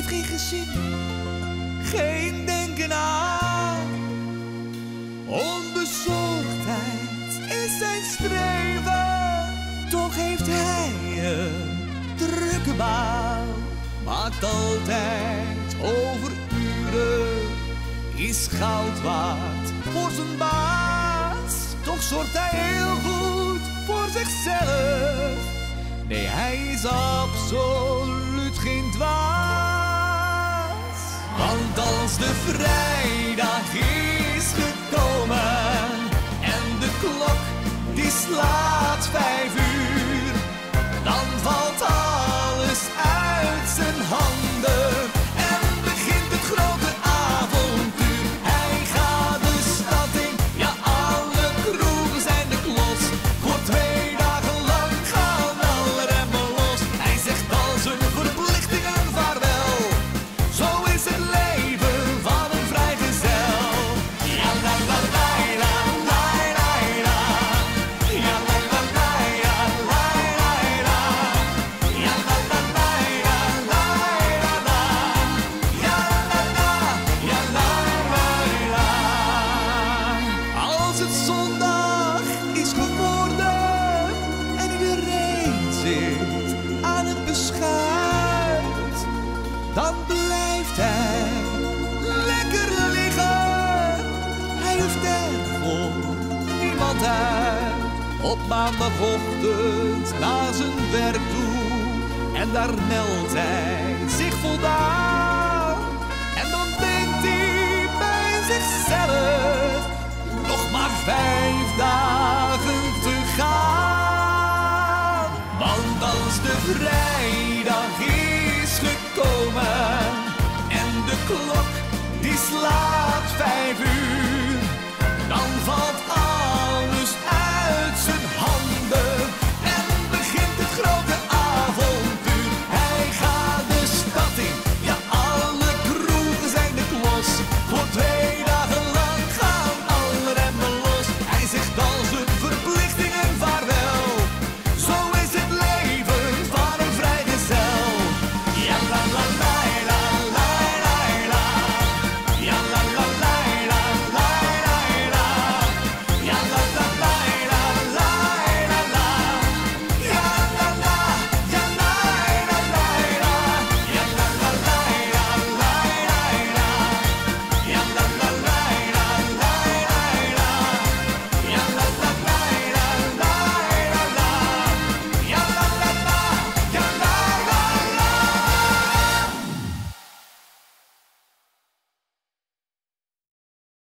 heeft geen gezin, geen denken aan. Onbezorgdheid is zijn streven, toch heeft hij een drukke baan. Maakt altijd over uren, is goud waard voor zijn baas. Toch zorgt hij heel goed voor zichzelf. Nee, hij is absoluut geen dwaas. Want als de vrijdag is gekomen en de klok die slaat 5 uur, dan valt alles uit zijn handen en begint het grote avontuur. Hij gaat de stad in, ja, alle kroegen zijn de klos. Voor 2 dagen lang gaan alle remmen los. Hij zegt al zijn verplichtingen vaarwel. Zo is het leven van een vrijgezel. Ja, la la la la la la la. Ja, la la la ja, la la la. Ja, la la la ja, la la la. Ja, la la, ja, la la la. Als het zondag is geworden en iedereen zit aan het beschuit, dan blijft hij lekker liggen. Hij hoeft er voor niemand uit. Op maandagochtend naar zijn werk toe en daar meldt hij zich voldaan. En dan denkt hij bij zichzelf, nog maar 5 dagen te gaan. Want als de vrijdag is gekomen en de klok die slaat 5 uur, dan valt